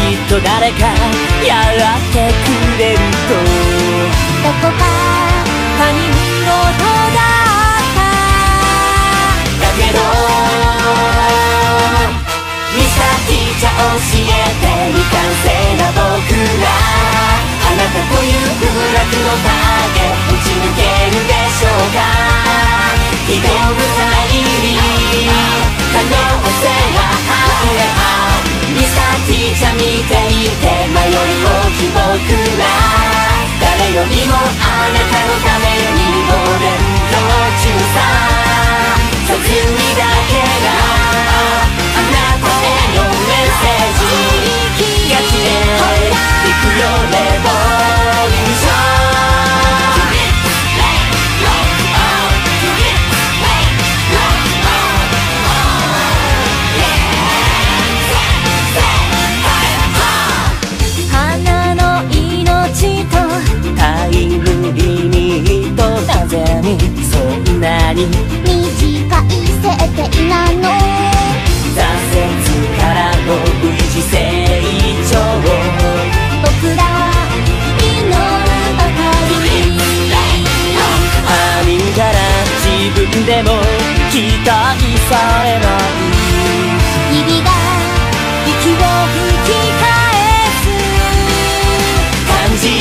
っと誰かやってくれると、 どこか他人事だっただけど、ミサティーチャー教えて未完成な僕ら、あなたという部落の影打ち抜けるでしょうか。移動部隊に可能性は溢れ合う、ミサティーチャー見ていて迷い大きい僕ら、誰よりもあなたのためにお勉強中さ。そういう意だけがあなたへのメッセージ、ガチで行くよレボリューション。花の命とタイムリミット、なぜにそんなに短い設定なの。挫折からの V 字成長、僕ら祈るばかり。他人から自分でも期待されない日々が息を吹き返す感じ。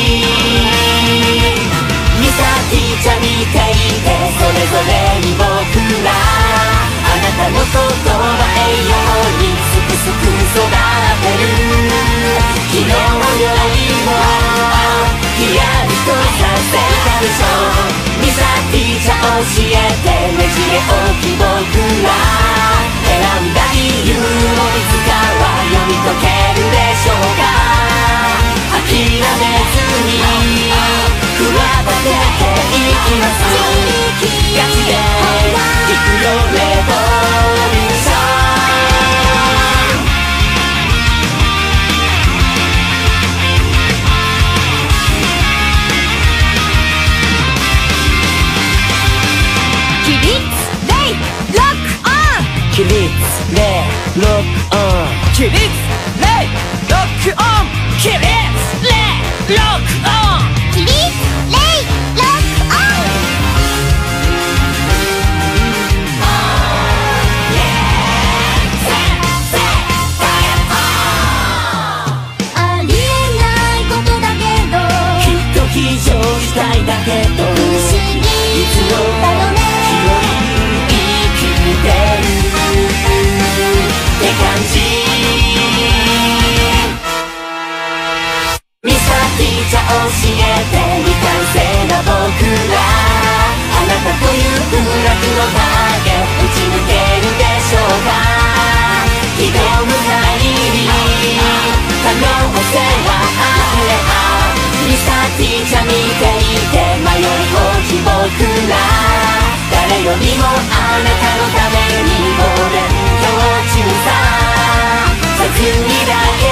ミサティーチャー見ていてそれぞれに僕ら、あなたの言葉栄養にすくすく育てる。昨日よりもヒヤリとさせたでしょう。ミサティーチャー教えてねじれ大きい僕ら、選んだ理由をいつかは読み解けるでしょうか。諦めずにふわばてていきます。ガチで行くよレボリューション。起立レイロックオン、起立レイロックオン、起立レイロックオン、起立レイロックオン、起立レイロックオン。ありえないことだけど、きっと非常事態だけど、不思議いつのだろうね、日和生きてるって感じ。ミサティーチャー教えて未完成な僕ら、あなたという部落の影打ち抜けるでしょうか。挑む限り可能性は溢れ合う、ミサティーチャー見ていて迷い大きい僕ら、誰よりもあなたのためにお勉強中さ。そういう意だけ